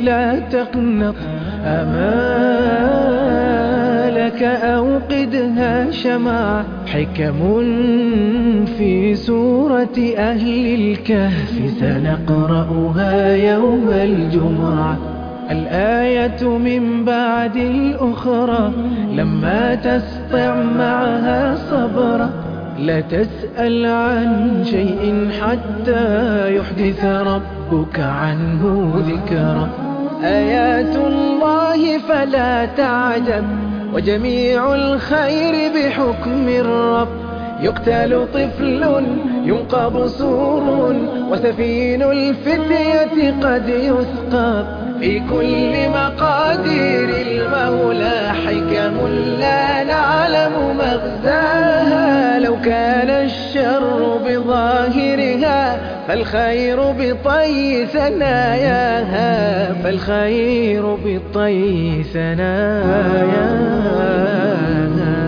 لا تقنط آمالك أوقدها شمعا. حكم في سورة أهل الكهف سنقرأها يوم الجمعة. الآية من بعد الأخرى لما تسطع معها صبرا. لا تسأل عن شيء حتى يحدث ربك عنه ذكرا. آيات الله فلا تعجب وجميع الخير بحكم الرب. يقتل طفل ينقب سور وسفين الفتية قد يسقط. في كل مقادير المولى حكم لا نعلم مغزاها. لو كان الشر بظاهرها فالخير بطي ثناياها. فالخير بطي ثناياها.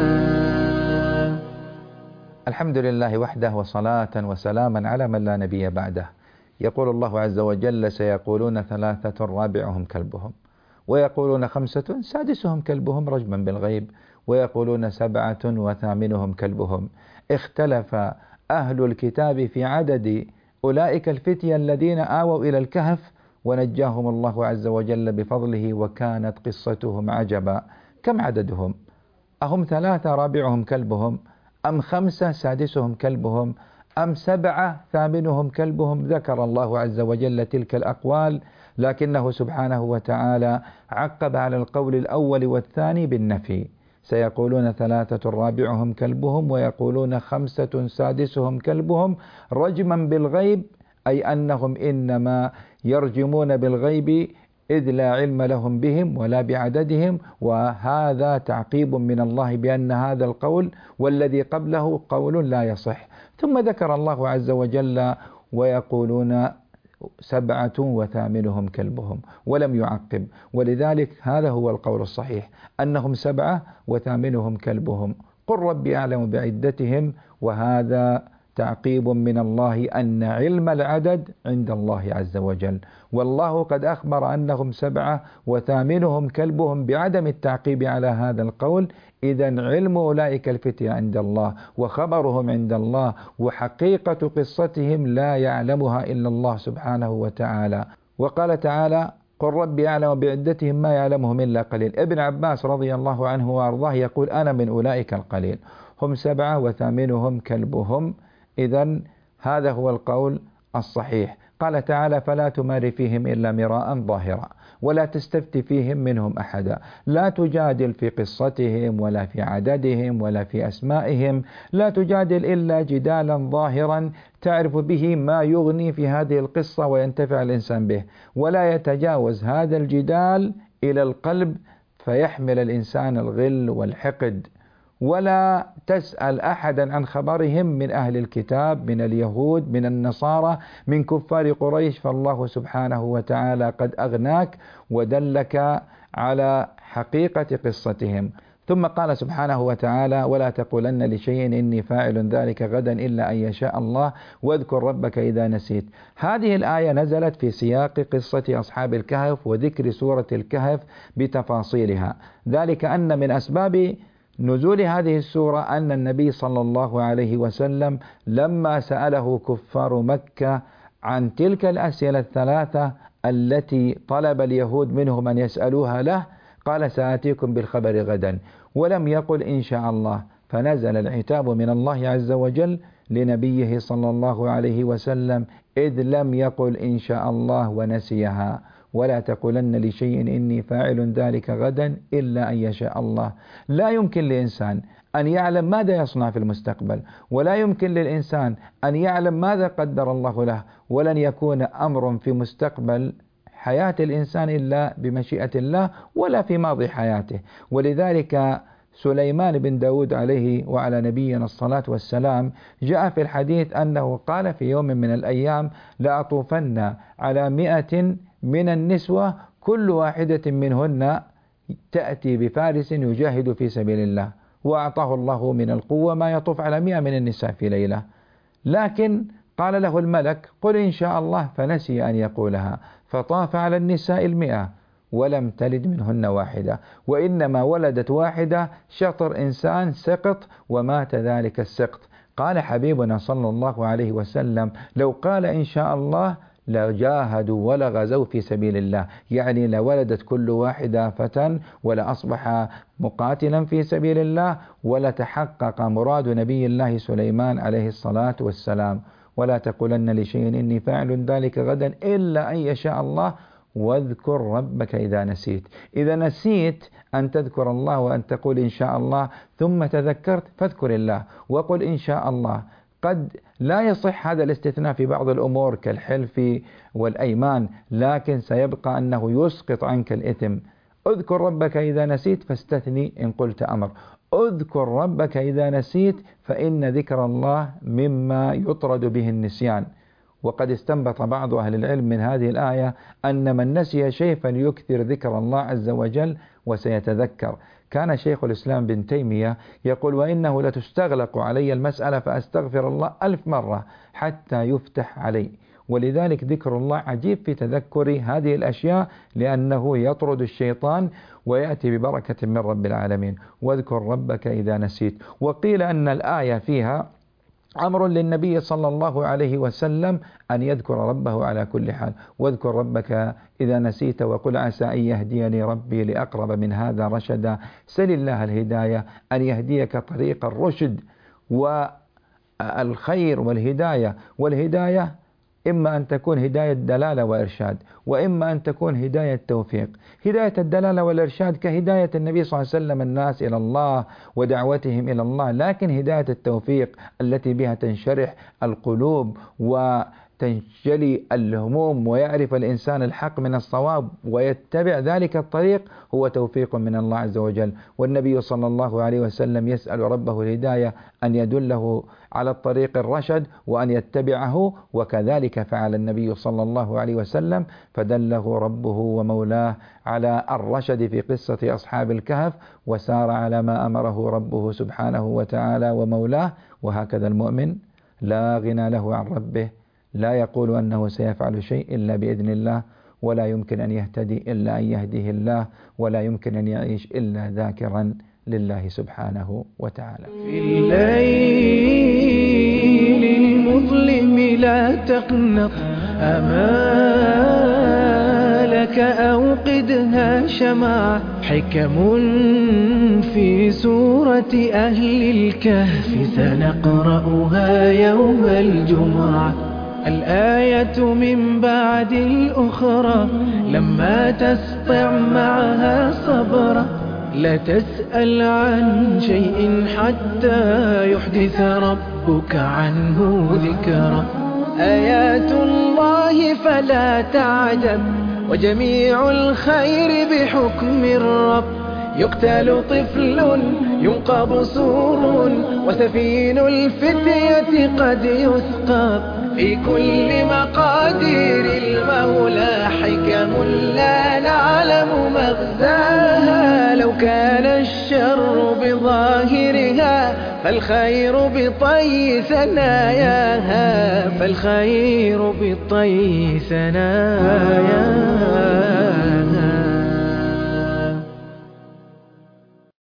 الحمد لله وحده وصلاة وسلاما على من لا نبي بعده. يقول الله عز وجل سيقولون ثلاثة رابعهم كلبهم، ويقولون خمسة سادسهم كلبهم رجما بالغيب، ويقولون سبعة وثامنهم كلبهم. اختلف أهل الكتاب في عدد أولئك الفتية الذين آووا إلى الكهف ونجاهم الله عز وجل بفضله، وكانت قصتهم عجبا. كم عددهم؟ أهم ثلاثة رابعهم كلبهم، أم خمسة سادسهم كلبهم، أم سبعة ثامنهم كلبهم؟ ذكر الله عز وجل تلك الأقوال، لكنه سبحانه وتعالى عقب على القول الأول والثاني بالنفي. سيقولون ثلاثة رابعهم كلبهم، ويقولون خمسة سادسهم كلبهم رجما بالغيب، أي أنهم إنما يرجمون بالغيب إذ لا علم لهم بهم ولا بعددهم. وهذا تعقيب من الله بأن هذا القول والذي قبله قول لا يصح. ثم ذكر الله عز وجل ويقولون سبعة وثامنهم كلبهم ولم يعقب، ولذلك هذا هو القول الصحيح أنهم سبعة وثامنهم كلبهم. قل ربي أعلم بعدتهم، وهذا تعقيب من الله أن علم العدد عند الله عز وجل، والله قد أخبر أنهم سبعة وثامنهم كلبهم بعدم التعقيب على هذا القول. إذن علم أولئك الفتية عند الله وخبرهم عند الله، وحقيقة قصتهم لا يعلمها إلا الله سبحانه وتعالى. وقال تعالى قل ربي أعلم بعدتهم ما يعلمهم إلا قليل. ابن عباس رضي الله عنه وأرضاه يقول أنا من أولئك القليل، هم سبعة وثامنهم كلبهم. إذن هذا هو القول الصحيح. قال تعالى فلا تمار فيهم إلا مراء ظاهرا ولا تستفت فيهم منهم أحدا. لا تجادل في قصتهم ولا في عددهم ولا في أسمائهم، لا تجادل إلا جدالا ظاهرا تعرف به ما يغني في هذه القصة وينتفع الإنسان به، ولا يتجاوز هذا الجدال إلى القلب فيحمل الإنسان الغل والحقد. ولا تسأل أحدا عن خبرهم من أهل الكتاب، من اليهود، من النصارى، من كفار قريش، فالله سبحانه وتعالى قد أغناك ودلك على حقيقة قصتهم. ثم قال سبحانه وتعالى ولا تقولن لشيء إني فاعل ذلك غدا إلا أن يشاء الله واذكر ربك إذا نسيت. هذه الآية نزلت في سياق قصة أصحاب الكهف وذكر سورة الكهف بتفاصيلها. ذلك أن من أسباب نزول هذه السورة أن النبي صلى الله عليه وسلم لما سأله كفار مكة عن تلك الأسئلة الثلاثة التي طلب اليهود منهم أن يسألوها له، قال سآتيكم بالخبر غدا، ولم يقل إن شاء الله. فنزل العتاب من الله عز وجل لنبيه صلى الله عليه وسلم إذ لم يقل إن شاء الله ونسيها. ولا تقولن لشيء إني فاعل ذلك غدا إلا أن يشاء الله. لا يمكن لإنسان أن يعلم ماذا يصنع في المستقبل، ولا يمكن للإنسان أن يعلم ماذا قدر الله له، ولن يكون أمر في مستقبل حياة الإنسان إلا بمشيئة الله ولا في ماضي حياته. ولذلك سليمان بن داود عليه وعلى نبينا الصلاة والسلام جاء في الحديث أنه قال في يوم من الأيام لأطوفن على 100 من النسوة كل واحدة منهن تأتي بفارس يجاهد في سبيل الله، وأعطاه الله من القوة ما يطوف على 100 من النساء في ليلة. لكن قال له الملك قل إن شاء الله، فنسي أن يقولها، فطاف على النساء 100 ولم تلد منهن واحدة، وإنما ولدت واحدة شطر إنسان سقط ومات ذلك السقط. قال حبيبنا صلى الله عليه وسلم لو قال إن شاء الله لجاهدوا ولغزوا في سبيل الله، يعني لولدت كل واحدة فتى ولأصبح مقاتلا في سبيل الله، ولتحقق مراد نبي الله سليمان عليه الصلاة والسلام. ولا تقولن لشيء إني فاعل ذلك غدا إلا أن يشاء الله واذكر ربك إذا نسيت. إذا نسيت أن تذكر الله وأن تقول إن شاء الله ثم تذكرت فاذكر الله وقل إن شاء الله. قد لا يصح هذا الاستثناء في بعض الأمور كالحلف والأيمان، لكن سيبقى أنه يسقط عنك الإثم. اذكر ربك إذا نسيت فاستثني إن قلت أمر، اذكر ربك إذا نسيت فإن ذكر الله مما يطرد به النسيان. وقد استنبط بعض أهل العلم من هذه الآية أن من نسي شيء فليكثر ذكر الله عز وجل وسيتذكر. كان شيخ الإسلام بن تيمية يقول وإنه لتستغلق علي المسألة فأستغفر الله 1000 مرة حتى يفتح علي. ولذلك ذكر الله عجيب في تذكر هذه الأشياء، لأنه يطرد الشيطان ويأتي ببركة من رب العالمين. واذكر ربك إذا نسيت. وقيل أن الآية فيها أمر للنبي صلى الله عليه وسلم أن يذكر ربه على كل حال. واذكر ربك إذا نسيت وقل عسى أن يهديني ربي لأقرب من هذا رشدا. سل الله الهداية أن يهديك طريق الرشد والخير والهداية. والهداية إما أن تكون هداية دلالة وإرشاد، وإما أن تكون هداية توفيق. هداية الدلالة والإرشاد كهداية النبي صلى الله عليه وسلم الناس إلى الله ودعوتهم إلى الله، لكن هداية التوفيق التي بها تنشرح القلوب وتنجلي الهموم ويعرف الإنسان الحق من الصواب ويتبع ذلك الطريق هو توفيق من الله عز وجل. والنبي صلى الله عليه وسلم يسأل ربه الهداية أن يدله على الطريق الرشد وأن يتبعه، وكذلك فعل النبي صلى الله عليه وسلم فدله ربه ومولاه على الرشد في قصة أصحاب الكهف، وسار على ما أمره ربه سبحانه وتعالى ومولاه. وهكذا المؤمن لا غنى له عن ربه، لا يقول أنه سيفعل شيء إلا بإذن الله، ولا يمكن أن يهتدي إلا أن يهديه الله، ولا يمكن أن يعيش إلا ذاكرا لله سبحانه وتعالى. في الليل المظلم لا تقنط، آمالك أوقدها شمعا. حكم في سورة أهل الكهف سنقرأها يوم الجمعة. الآية من بعد الأخرى لما تسطع معها صبرا. لا تسأل عن شيء حتى يحدث ربك عنه ذكرا. آيات الله فلا تعجب، وجميع الخير بحكم الرب. يقتل طفل ينقب سور، وسفين الفتية قد يثقب. في كل مقادير المولى حكم لا نعلم مغزاها. لو كان الشر بظاهرها فالخير بطي ثناياها، فالخير بطي ثناياها.